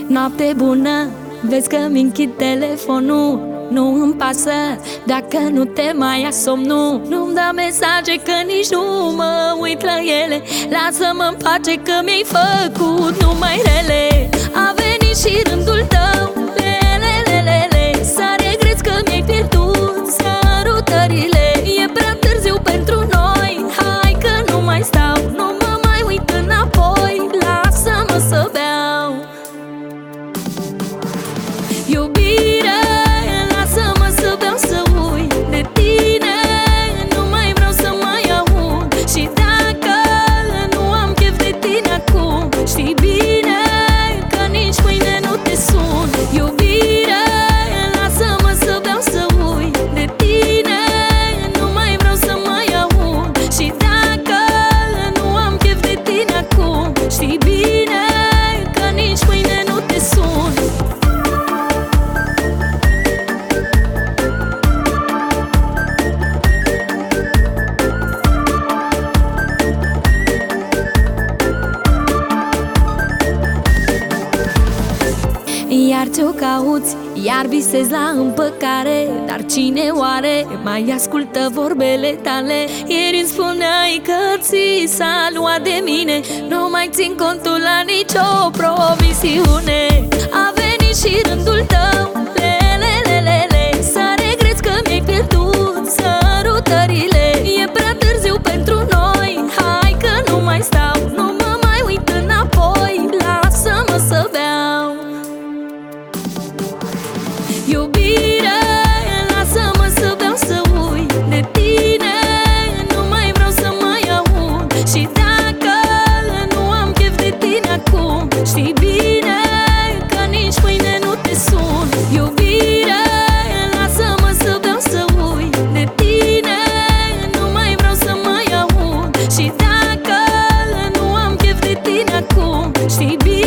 Noapte bună, vezi că-mi închid telefonul. Nu îmi pasă dacă nu te mai ia somnul. Nu-mi da mesaje că nici nu mă uit la ele. Lasă-mă-n pace că mi-ai făcut numai rele. A venit și rândul tău, lelelelele, să regreți că mi-ai pierdut sărutările. E prea târziu pentru noi, hai că nu mai stau. Nu mă mai uit înapoi, lasă-mă să beau. Iubire, lasă-mă să beau, să uit de tine. Nu mai vreau să mai aud. Și dacă nu am chef de tine acum, știi bine că nici mâine nu te sun. Iubire, lasă-mă să beau, să uit de tine. Nu mai vreau să mai aud. Și dacă nu am chef de tine acum, știi bine că nici mâine nu te sun. Iar ți-o cauți, iar visezi la împăcare. Dar cine oare mai ascultă vorbele tale? Ieri îmi spuneai că ți s-a luat de mine. Nu mai țin contul la nicio promisiune. A venit și rândul tău, lelelelele, să regreți că mi-ai pierdut sărutările. E prea târziu pentru noi, hai că nu mai stau. Nu mă mai uit înapoi, lasă-mă să beau. Iubire, lasă-mă să beau, să uit de tine. Nu mai vreau să mai aud. Și dacă nu am chef de tine acum, știi bine că nici mâine nu te sun. Iubire, lasă-mă să beau, să uit de tine. Nu mai vreau să mai aud. Și dacă nu am chef de tine acum, știi bine